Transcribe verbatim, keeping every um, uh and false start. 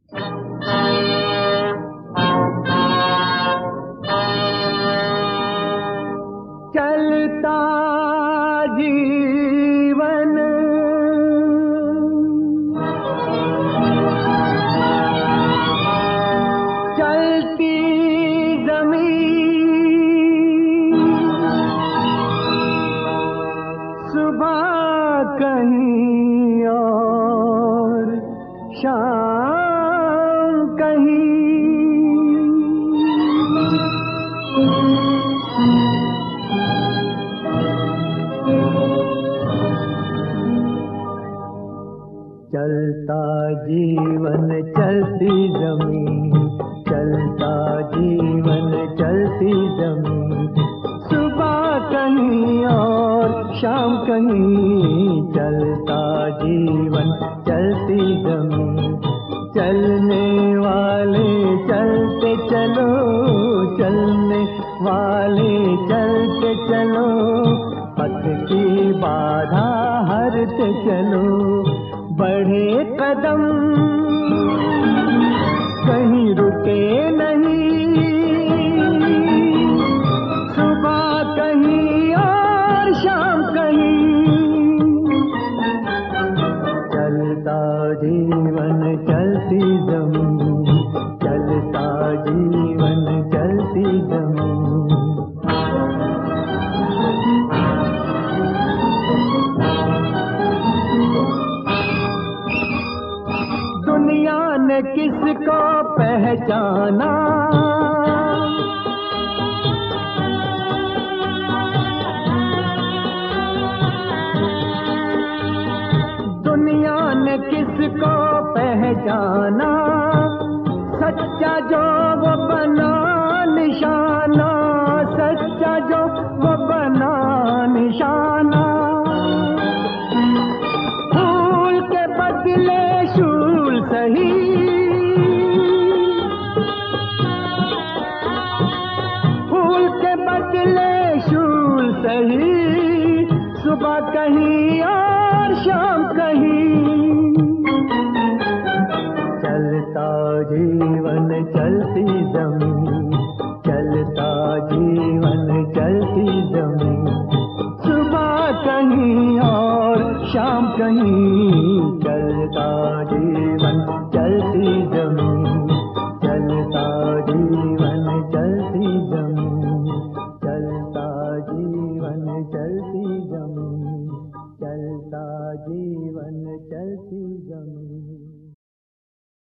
चलता जीवन चलती जमीन, सुबह कहीं और शाम कहीं। चलता जीवन चलती जमीन, चलता जीवन चलती जमीन, सुबह कहीं और शाम कहीं। चलता जीवन चलती जमीन, चलने वाले चलते चलो, चलने वाले चलते चलो, पथ की बाधा हरते चलो। बढ़े कदम कहीं रुके नहीं, सुबह कहीं और शाम कहीं। चलता जीवन चलती जमीन, चलता जीवन चलती जमीन। दुनिया ने किसको पहचाना, दुनिया ने किसको पहचाना, सच्चा जो वो बना निशाना, सच्चा जो वो बना निशाना। फूल के बदले शूल सही, फूल के बदले शूल सही, सुबह कहीं और शाम कहीं। चलता जीवन चलती जमीन, चलता जीवन चलती जमीन, सुबह कहीं और शाम कहीं।